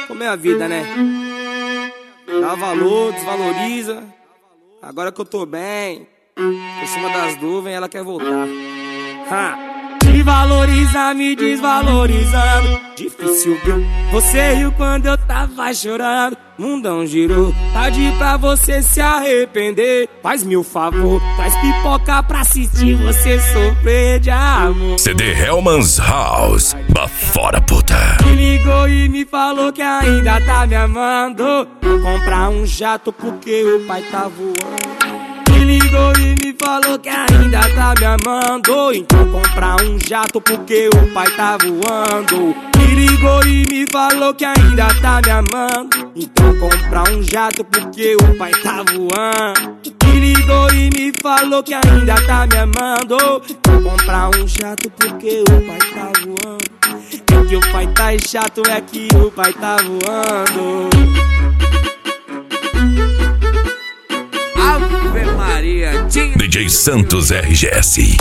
Como é a vida, né? Dá valor, desvaloriza. Agora que eu tô bem, por cima das nuvens, ela quer voltar. Me valoriza, me desvalorizando. Difícil, viu? Você riu quando eu tava chorando. Mundão girou, tarde pra você se arrepender. Faz-me o favor, traz pipoca pra assistir você sofrer de amor. CD Hellmann's House, bafora puta. Me ligou e me falou que ainda tá me amando. Vou comprar um jato porque o pai tá voando. Me ligou e me falou que ainda tá me amando. Então comprar um jato porque o pai tá voando. Me ligou e me falou que ainda tá me amando. Então comprar um jato porque o pai tá voando. Me ligou e me falou que ainda tá me amando. Então comprar um jato porque o pai tá voando. É que o pai tá chato, é que o pai tá voando. Ave Maria, DJ Santos RGS.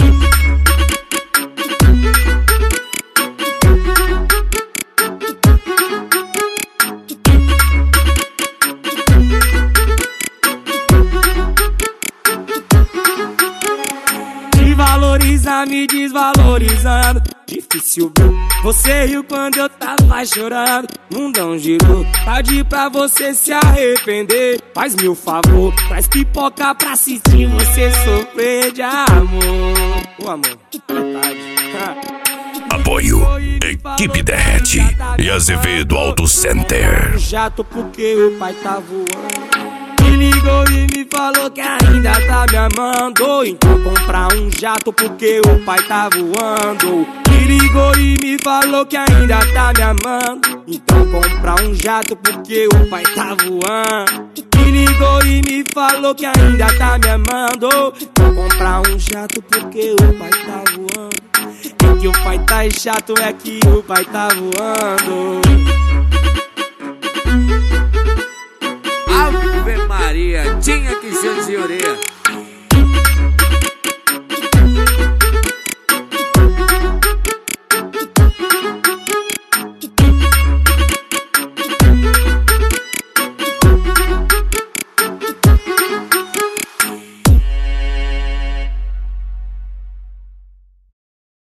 Me valoriza, me desvalorizando. Difícil, viu? Você riu quando eu tava chorando. Mundão girou, tarde pra você se arrepender. Faz-me o favor, traz pipoca pra assistir você sofrer de amor. O amor, verdade. Apoio Equipe Derrete e Azevedo Auto Center. Jato porque o pai tá voando. Me ligou e me falou que ainda tá me amando. Então comprar um jato porque o pai tá voando. Me ligou e me falou que ainda tá me amando. Então comprar um jato porque o pai tá voando. Me ligou e me falou que ainda tá me amando. Então comprar um jato porque o pai tá voando. É que o pai tá chato, é que o pai tá voando. Ave Maria, tinha que ser de orelha.